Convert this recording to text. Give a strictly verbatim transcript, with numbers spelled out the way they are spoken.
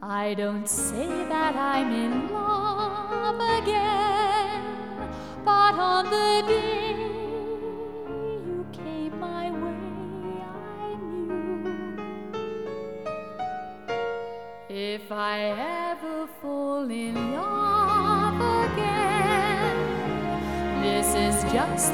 I don't say that I'm in love again, but on the day you came my way, I knew if I ever fall in love again, this is just